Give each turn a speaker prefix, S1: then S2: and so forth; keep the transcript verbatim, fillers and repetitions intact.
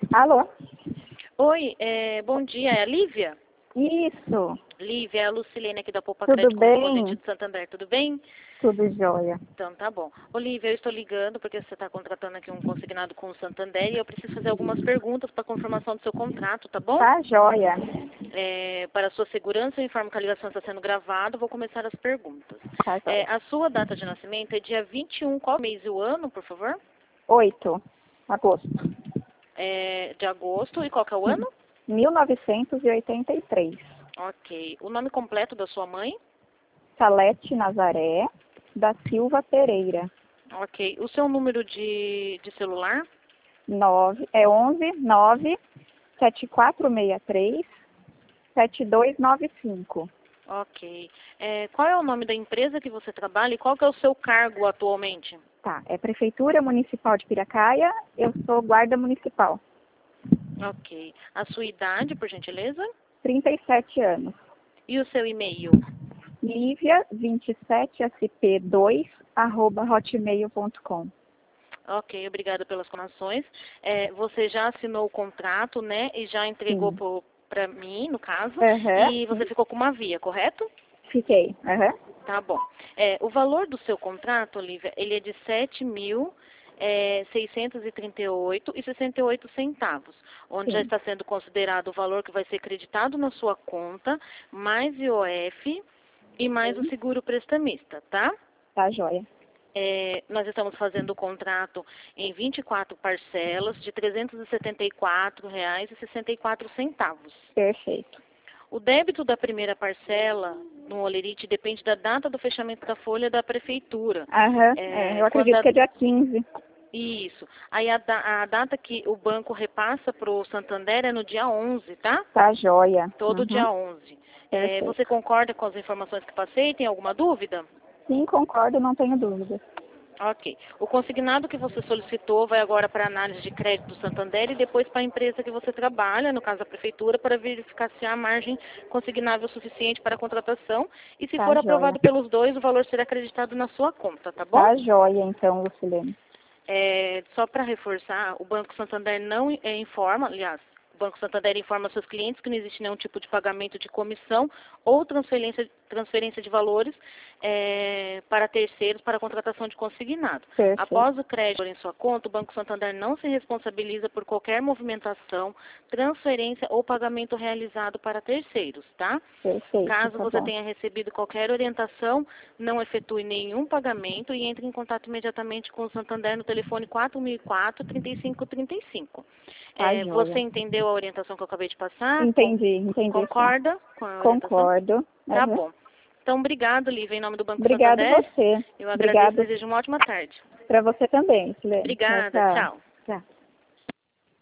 S1: Alô?
S2: Oi, é, bom dia, é a Lívia?
S1: Isso.
S2: Lívia, é a Lucilene aqui da Poupa
S1: Tudo
S2: Crédito
S1: bem?
S2: Correspondente de Santander, tudo bem?
S1: Tudo jóia.
S2: Então tá bom. Ô Lívia, eu estou ligando porque você está contratando aqui um consignado com o Santander e eu preciso fazer algumas perguntas para confirmação do seu contrato, tá bom?
S1: Tá jóia.
S2: É, para a sua segurança, eu informo que a ligação está sendo gravada, vou começar as perguntas.
S1: Tá
S2: É,
S1: jóia.
S2: a sua data de nascimento é dia vinte e um, qual mês e o ano, por favor?
S1: Oito. Agosto.
S2: É, de agosto, e qual que é o ano?
S1: mil novecentos e oitenta e três.
S2: Ok. O nome completo da sua mãe?
S1: Salete Nazaré da Silva Pereira.
S2: Ok. O seu número de, de celular?
S1: Nove, é onze nove sete quatro seis três sete dois nove cinco.
S2: Ok. É, qual é o nome da empresa que você trabalha e qual que é o seu cargo atualmente?
S1: Tá, é Prefeitura Municipal de Piracaia, eu sou guarda municipal.
S2: Ok. A sua idade, por gentileza?
S1: trinta e sete anos.
S2: E o seu e-mail?
S1: Lívia vinte e sete S P dois arroba hotmail ponto com.
S2: Ok, obrigada pelas informações. É, você já assinou o contrato, né? E já entregou
S1: Sim.
S2: para mim, no caso.
S1: Aham,
S2: E você
S1: sim.
S2: ficou com uma via, correto?
S1: Fiquei. Aham.
S2: Tá bom. É, o valor do seu contrato, Olivia, ele é de sete mil seiscentos e trinta e oito reais e sessenta e oito centavos, onde já
S1: Sim.
S2: está sendo considerado o valor que vai ser creditado na sua conta, mais I O F e mais o seguro prestamista, tá?
S1: Tá jóia.
S2: É, nós estamos fazendo o contrato em vinte e quatro parcelas de trezentos e setenta e quatro reais e sessenta e quatro centavos.
S1: Perfeito.
S2: O débito da primeira parcela no Olerite depende da data do fechamento da folha da prefeitura.
S1: Aham.
S2: É,
S1: É, eu
S2: quando
S1: acredito
S2: a-
S1: que é dia quinze.
S2: Isso. Aí a, da- a data que o banco repassa para o Santander é no dia onze, tá?
S1: Tá jóia.
S2: Todo
S1: Uhum.
S2: dia onze. É, você
S1: Perfeito.
S2: concorda com as informações que passei? Tem alguma dúvida?
S1: Sim, concordo, não tenho dúvida.
S2: Ok. O consignado que você solicitou vai agora para a análise de crédito do Santander e depois para a empresa que você trabalha, no caso a prefeitura, para verificar se há margem consignável suficiente para a contratação. E se
S1: Tá
S2: for
S1: jóia.
S2: aprovado pelos dois, o valor será acreditado na sua conta, tá bom?
S1: Tá jóia, então, Lucilene.
S2: É, só para reforçar, o Banco Santander não é, informa, aliás, o Banco Santander informa seus clientes que não existe nenhum tipo de pagamento de comissão ou transferência, transferência de valores é, para terceiros para a contratação de consignado.
S1: Perfeito.
S2: Após o crédito em sua conta, o Banco Santander não se responsabiliza por qualquer movimentação, transferência ou pagamento realizado para terceiros, tá?
S1: Perfeito,
S2: Caso
S1: tá
S2: você
S1: bom.
S2: tenha recebido qualquer orientação, não efetue nenhum pagamento e entre em contato imediatamente com o Santander no telefone quatro mil e quatro, trinta e cinco trinta e cinco.
S1: Tá
S2: É, você
S1: jóia.
S2: entendeu a orientação que eu acabei de passar? Con-
S1: Entendi, entendi sim.
S2: Concorda com a orientação?
S1: Concordo.
S2: Tá
S1: Aham.
S2: bom. Então, obrigado, Lívia, em nome do Banco
S1: Obrigado
S2: Santander.
S1: você.
S2: Eu agradeço e
S1: Obrigado
S2: desejo uma ótima tarde.
S1: para você também, Lucilene. Tchau,
S2: Obrigada,
S1: tchau.
S2: tchau.
S1: Tchau.